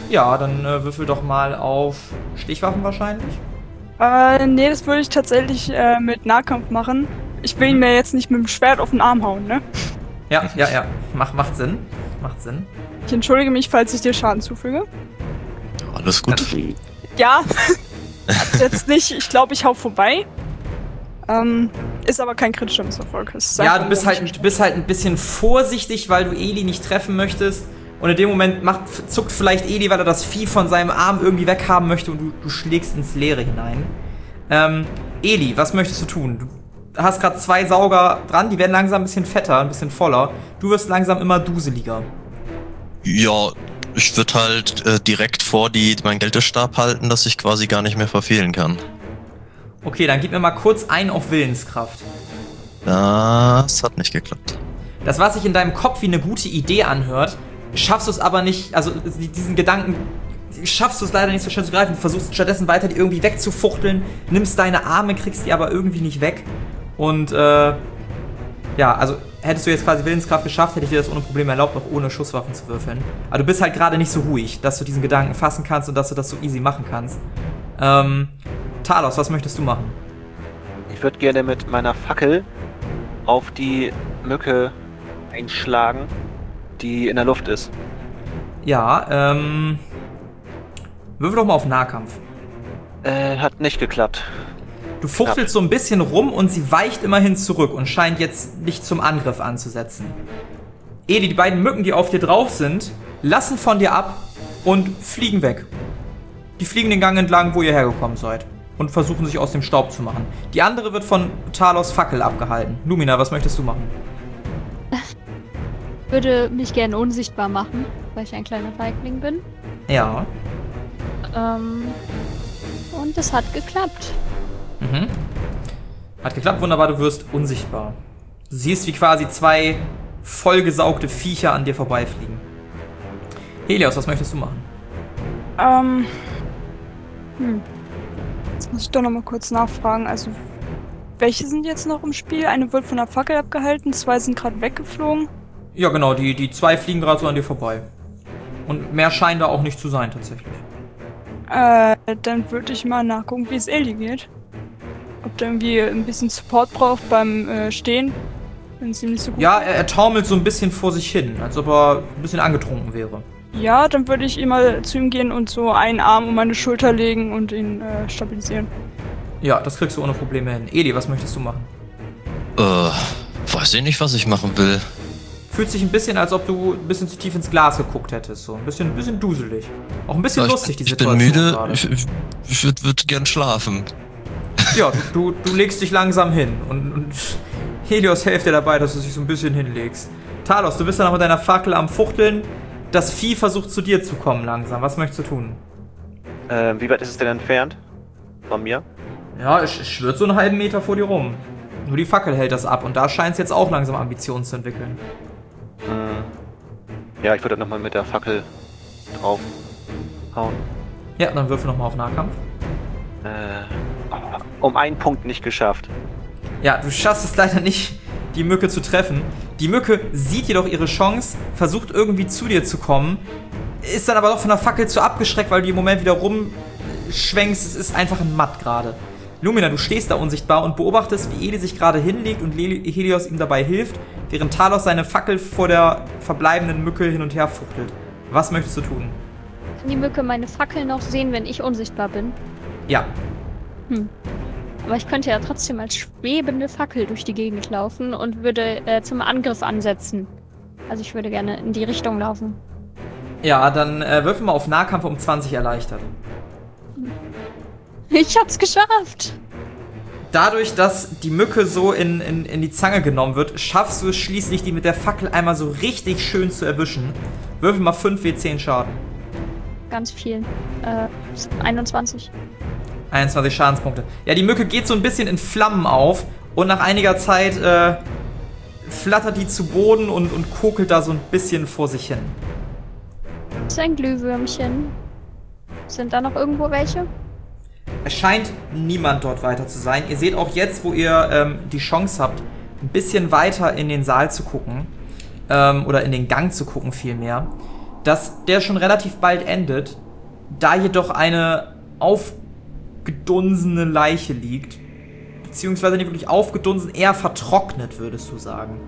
Ja, dann würfel doch mal auf Stichwaffen wahrscheinlich. Nee, das würde ich tatsächlich mit Nahkampf machen. Ich will ihn mir jetzt nicht mit dem Schwert auf den Arm hauen, ne? Ja. Macht Sinn. Macht Sinn. Ich entschuldige mich, falls ich dir Schaden zufüge. Alles gut. Ja, jetzt nicht. Ich glaube, ich hau vorbei. Ist aber kein kritischer Misserfolg. Ja, du bist halt ein bisschen vorsichtig, weil du Eli nicht treffen möchtest. Und in dem Moment zuckt vielleicht Eli, weil er das Vieh von seinem Arm irgendwie weghaben möchte und du schlägst ins Leere hinein. Eli, was möchtest du tun? Du hast gerade 2 Sauger dran, die werden langsam ein bisschen fetter, ein bisschen voller. Du wirst langsam immer duseliger. Ja, ich würde halt direkt vor meinen Geltestab halten, dass ich quasi gar nicht mehr verfehlen kann. Okay, dann gib mir mal kurz einen auf Willenskraft. Das hat nicht geklappt. Das, was sich in deinem Kopf wie eine gute Idee anhört, schaffst du es aber nicht, also diesen Gedanken, schaffst du es leider nicht so schnell zu greifen. Du versuchst stattdessen weiter, die irgendwie wegzufuchteln, nimmst deine Arme, kriegst die aber irgendwie nicht weg. Und, ja, also hättest du jetzt quasi Willenskraft geschafft, hätte ich dir das ohne Probleme erlaubt, noch ohne Schusswaffen zu würfeln. Aber du bist halt gerade nicht so ruhig, dass du diesen Gedanken fassen kannst und dass du das so easy machen kannst. Talos, was möchtest du machen? Ich würde gerne mit meiner Fackel auf die Mücke einschlagen, die in der Luft ist. Ja, würfel doch mal auf Nahkampf. Hat nicht geklappt. Du fuchtelst so ein bisschen rum und sie weicht immerhin zurück und scheint jetzt nicht zum Angriff anzusetzen. Eli, die beiden Mücken, die auf dir drauf sind, lassen von dir ab und fliegen weg. Die fliegen den Gang entlang, wo ihr hergekommen seid und versuchen sich aus dem Staub zu machen. Die andere wird von Talos Fackel abgehalten. Lumina, was möchtest du machen? Ich würde mich gerne unsichtbar machen, weil ich ein kleiner Feigling bin. Ja. Und es hat geklappt. Mhm. Hat geklappt, wunderbar, du wirst unsichtbar. Du siehst, wie quasi 2 vollgesaugte Viecher an dir vorbeifliegen. Helios, was möchtest du machen? Jetzt muss ich doch noch mal kurz nachfragen. Also, welche sind jetzt noch im Spiel? Eine wird von der Fackel abgehalten, 2 sind gerade weggeflogen. Ja, genau, die 2 fliegen gerade so an dir vorbei. Und mehr scheint da auch nicht zu sein, tatsächlich. Dann würde ich mal nachgucken, wie es Eli geht. Ob der irgendwie ein bisschen Support braucht beim Stehen. Wenn es ihm nicht so gut Ja, er taumelt so ein bisschen vor sich hin, als ob er ein bisschen angetrunken wäre. Ja, dann würde ich mal zu ihm gehen und so einen Arm um meine Schulter legen und ihn stabilisieren. Ja, das kriegst du ohne Probleme hin. Eli, was möchtest du machen? Weiß ich nicht, was ich machen will. Fühlt sich ein bisschen, als ob du ein bisschen zu tief ins Glas geguckt hättest. So ein bisschen duselig. Auch ein bisschen lustig, die Situation. Ich bin müde, gerade. ich würd gern schlafen. Ja, du legst dich langsam hin und Helios hilft dir dabei, dass du dich so ein bisschen hinlegst. Talos, du bist dann noch mit deiner Fackel am Fuchteln. Das Vieh versucht zu dir zu kommen langsam. Was möchtest du tun? Wie weit ist es denn entfernt von mir? Ja, es schwirrt so einen halben Meter vor dir rum. Nur die Fackel hält das ab und da scheint es jetzt auch langsam Ambitionen zu entwickeln. Ja, ich würde nochmal mit der Fackel draufhauen. Ja, dann würfel nochmal auf Nahkampf. Um einen Punkt nicht geschafft. Ja, du schaffst es leider nicht, die Mücke zu treffen. Die Mücke sieht jedoch ihre Chance, versucht irgendwie zu dir zu kommen, ist dann aber doch von der Fackel zu abgeschreckt, weil du im Moment wieder rumschwenkst. Es ist einfach ein Matt gerade. Lumina, du stehst da unsichtbar und beobachtest, wie Eli sich gerade hinlegt und Helios ihm dabei hilft, während Talos seine Fackel vor der verbleibenden Mücke hin und her fuchtelt. Was möchtest du tun? Kann die Mücke meine Fackel noch sehen, wenn ich unsichtbar bin? Ja. Aber ich könnte ja trotzdem als schwebende Fackel durch die Gegend laufen und würde zum Angriff ansetzen. Also ich würde gerne in die Richtung laufen. Ja, dann würfel mal auf Nahkampf um 20 erleichtert. Ich hab's geschafft! Dadurch, dass die Mücke so in die Zange genommen wird, schaffst du es schließlich, die mit der Fackel einmal so richtig schön zu erwischen. Würfel mal 5 W10 Schaden. Ganz viel. 21. 21 Schadenspunkte. Ja, die Mücke geht so ein bisschen in Flammen auf und nach einiger Zeit flattert die zu Boden und kokelt da so ein bisschen vor sich hin. Das ist ein Glühwürmchen. Sind da noch irgendwo welche? Es scheint niemand dort weiter zu sein. Ihr seht auch jetzt, wo ihr die Chance habt, ein bisschen weiter in den Saal zu gucken, oder in den Gang zu gucken vielmehr, dass der schon relativ bald endet, da jedoch eine aufgedunsene Leiche liegt. Beziehungsweise nicht wirklich aufgedunsen, eher vertrocknet, würdest du sagen.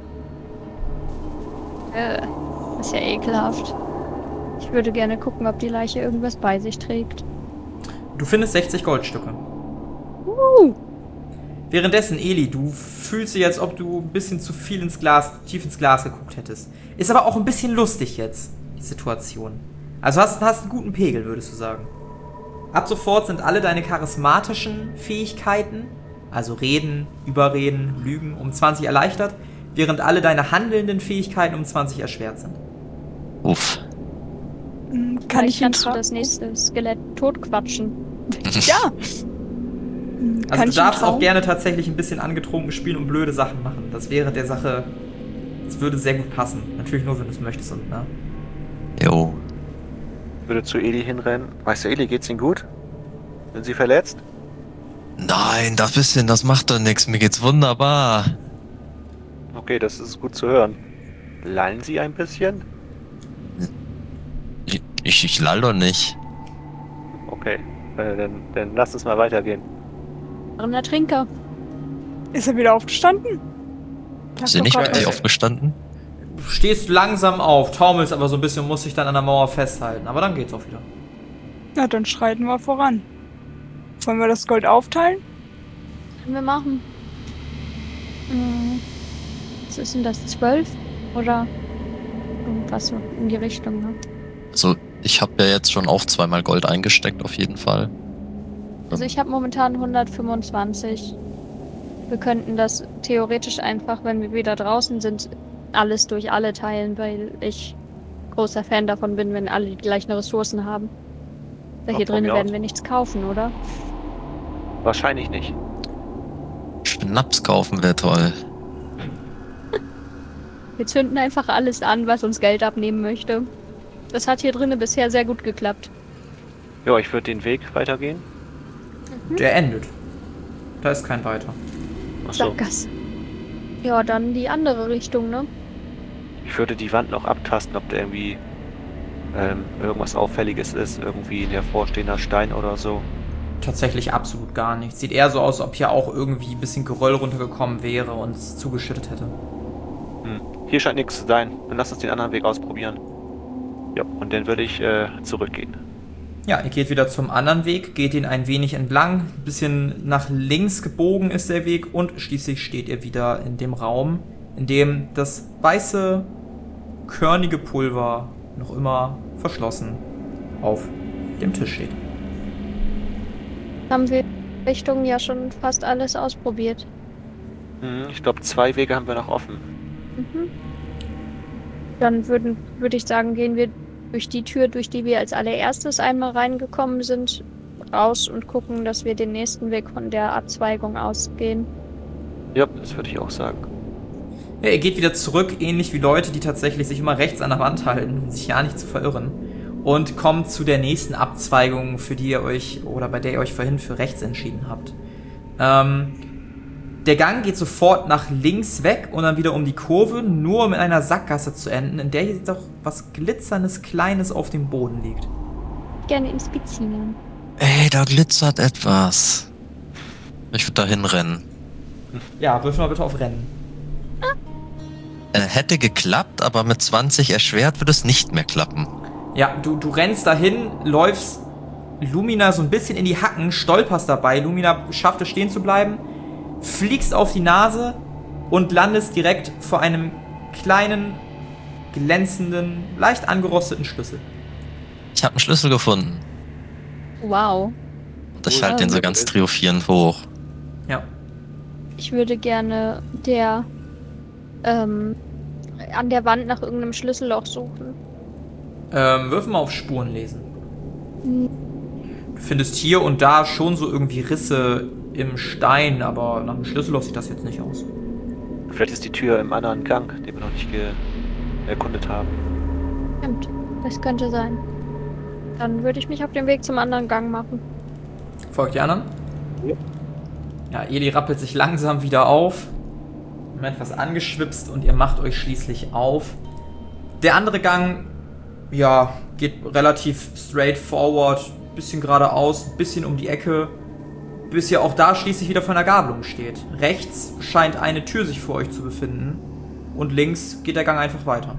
Ist ja ekelhaft. Ich würde gerne gucken, ob die Leiche irgendwas bei sich trägt. Du findest 60 Goldstücke. Währenddessen, Eli, du fühlst dich, als ob du ein bisschen zu viel tief ins Glas geguckt hättest. Ist aber auch ein bisschen lustig jetzt, die Situation. Also hast einen guten Pegel, würdest du sagen. Ab sofort sind alle deine charismatischen Fähigkeiten, also Reden, Überreden, Lügen, um 20 erleichtert, während alle deine handelnden Fähigkeiten um 20 erschwert sind. Uff. Kann ich ihn kannst du das nächste Skelett totquatschen? Ja. Also du darfst auch gerne tatsächlich ein bisschen angetrunken spielen und blöde Sachen machen. Das wäre der Sache, das würde sehr gut passen. Natürlich nur, wenn du es möchtest. Und, ne? Jo. Ich würde zu Eli hinrennen. Meister Eli, geht's Ihnen gut? Sind Sie verletzt? Nein, das macht doch nichts. Mir geht's wunderbar. Okay, das ist gut zu hören. Lallen Sie ein bisschen? Ich lall doch nicht. Okay, dann lasst uns mal weitergehen. Der Trinker. Ist er wieder aufgestanden? Ist er nicht wirklich aufgestanden? Du stehst langsam auf, taumelst aber so ein bisschen, musst dich dann an der Mauer festhalten. Aber dann geht's auch wieder. Na, dann schreiten wir voran. Wollen wir das Gold aufteilen? Können wir machen. Was ist denn das? 12? Oder irgendwas so in die Richtung, ne? Also, ich habe ja jetzt schon auch 2-mal Gold eingesteckt, auf jeden Fall. Also ich habe momentan 125. Wir könnten das theoretisch einfach, wenn wir wieder draußen sind, alles durch alle teilen, weil ich großer Fan davon bin, wenn alle die gleichen Ressourcen haben. Da hier drinnen werden wir nichts kaufen, oder? Wahrscheinlich nicht. Schnaps kaufen wäre toll. Wir zünden einfach alles an, was uns Geld abnehmen möchte. Das hat hier drinnen bisher sehr gut geklappt. Ja, ich würde den Weg weitergehen. Der endet. Da ist kein weiter. Achso. Sackgasse. Ja, dann die andere Richtung, ne? Ich würde die Wand noch abtasten, ob da irgendwie irgendwas Auffälliges ist. Irgendwie ein hervorstehender Stein oder so. Tatsächlich absolut gar nichts. Sieht eher so aus, ob hier auch irgendwie ein bisschen Geröll runtergekommen wäre und es zugeschüttet hätte. Hier scheint nichts zu sein. Dann lass uns den anderen Weg ausprobieren. Ja, und dann würde ich zurückgehen. Ja, ihr geht wieder zum anderen Weg, geht ihn ein wenig entlang, ein bisschen nach links gebogen ist der Weg und schließlich steht ihr wieder in dem Raum, in dem das weiße, körnige Pulver noch immer verschlossen auf dem Tisch steht. Haben wir Richtungen ja schon fast alles ausprobiert. Ich glaube, 2 Wege haben wir noch offen. Dann würde ich sagen, gehen wir durch die Tür, durch die wir als allererstes einmal reingekommen sind, raus und gucken, dass wir den nächsten Weg von der Abzweigung ausgehen. Ja, das würde ich auch sagen. Ja, ihr geht wieder zurück, ähnlich wie Leute, die tatsächlich sich immer rechts an der Wand halten, um sich ja nicht zu verirren. Und kommt zu der nächsten Abzweigung, für die ihr euch, oder bei der ihr euch vorhin für rechts entschieden habt. Der Gang geht sofort nach links weg und dann wieder um die Kurve, nur um in einer Sackgasse zu enden, in der hier doch was Glitzerndes Kleines auf dem Boden liegt. Gerne inspizieren. Ey, da glitzert etwas. Ich würde da hinrennen. Ja, würfel mal bitte auf Rennen. Hätte geklappt, aber mit 20 erschwert würde es nicht mehr klappen. Ja, du rennst dahin, läufst Lumina so ein bisschen in die Hacken, stolperst dabei. Lumina schafft es stehen zu bleiben, fliegst auf die Nase und landest direkt vor einem kleinen, glänzenden, leicht angerosteten Schlüssel. Ich habe einen Schlüssel gefunden. Wow. Und ich halte den so ganz triumphierend hoch. Ja. Ich würde gerne an der Wand nach irgendeinem Schlüsselloch suchen. Würfel mal auf Spuren lesen. Du findest hier und da schon so irgendwie Risse im Stein, aber nach einem Schlüsselloch sieht das jetzt nicht aus. Vielleicht ist die Tür im anderen Gang, den wir noch nicht erkundet haben. Stimmt, das könnte sein. Dann würde ich mich auf den Weg zum anderen Gang machen. Folgt die anderen? Ja. Ja, Eli rappelt sich langsam wieder auf. Etwas angeschwipst und ihr macht euch schließlich auf. Der andere Gang ja, geht relativ straight forward, bisschen geradeaus, bisschen um die Ecke, bis ihr auch da schließlich wieder vor einer Gabelung steht. Rechts scheint eine Tür sich vor euch zu befinden und links geht der Gang einfach weiter.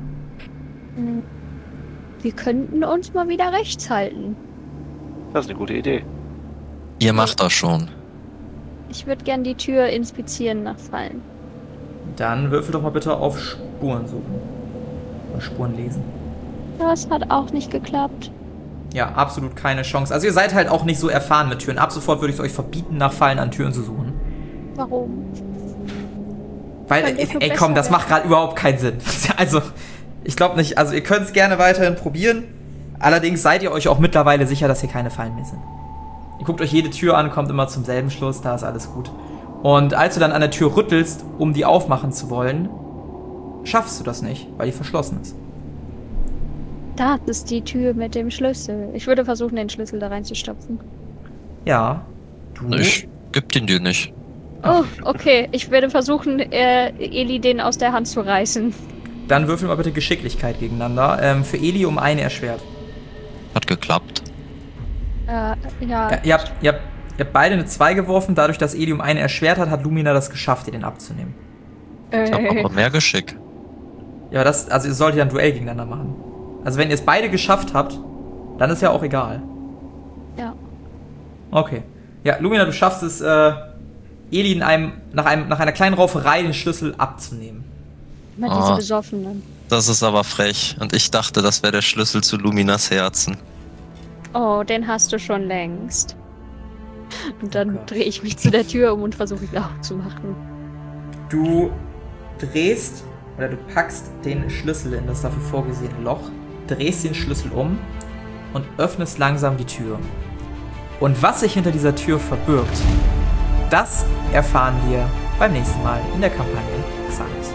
Wir könnten uns mal wieder rechts halten. Das ist eine gute Idee. Ihr macht das schon. Ich würde gern die Tür inspizieren nach Fallen. Dann würfel doch mal bitte auf Spuren suchen. Oder Spuren lesen. Das hat auch nicht geklappt. Ja, absolut keine Chance. Also ihr seid halt auch nicht so erfahren mit Türen. Ab sofort würde ich es euch verbieten, nach Fallen an Türen zu suchen. Warum? Weil, ey komm, das macht gerade überhaupt keinen Sinn. Also, ich glaube nicht. Also ihr könnt es gerne weiterhin probieren. Allerdings seid ihr euch auch mittlerweile sicher, dass hier keine Fallen mehr sind. Ihr guckt euch jede Tür an, kommt immer zum selben Schluss, da ist alles gut. Und als du dann an der Tür rüttelst, um die aufmachen zu wollen, schaffst du das nicht, weil die verschlossen ist. Das ist die Tür mit dem Schlüssel. Ich würde versuchen, den Schlüssel da reinzustopfen. Ja. Du. Ich geb den dir nicht. Oh, okay. Ich werde versuchen, Eli den aus der Hand zu reißen. Dann würfel mal bitte Geschicklichkeit gegeneinander. Für Eli um eine erschwert. Hat geklappt. Ja. Ihr habt beide eine 2 geworfen. Dadurch, dass Eli um eine erschwert hat, hat Lumina das geschafft, dir den abzunehmen. Ich hab aber mehr Geschick. Ja, also ihr solltet ja ein Duell gegeneinander machen. Also wenn ihr es beide geschafft habt, dann ist ja auch egal. Ja. Okay. Ja, Lumina, du schaffst es, Eli nach einer kleinen Rauferei den Schlüssel abzunehmen. Immer diese Besoffenen. Das ist aber frech. Und ich dachte, das wäre der Schlüssel zu Luminas Herzen. Oh, den hast du schon längst. Und dann drehe ich mich zu der Tür um und versuche ihn aufzumachen. Du drehst oder du packst den Schlüssel in das dafür vorgesehene Loch, drehst den Schlüssel um und öffnest langsam die Tür. Und was sich hinter dieser Tür verbirgt, das erfahren wir beim nächsten Mal in der Kampagne Xalis.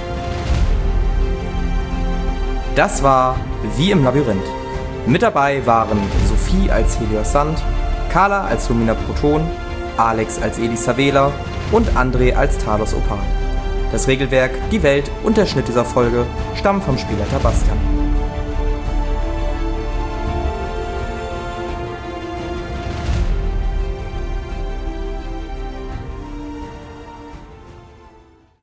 Das war Wie im Labyrinth. Mit dabei waren Sophie als Helios Sand, Carla als Lumina Proton, Alex als Elisa Wähler und André als Talos Opal. Das Regelwerk, die Welt und der Schnitt dieser Folge stammen vom Spielleiter Bastian.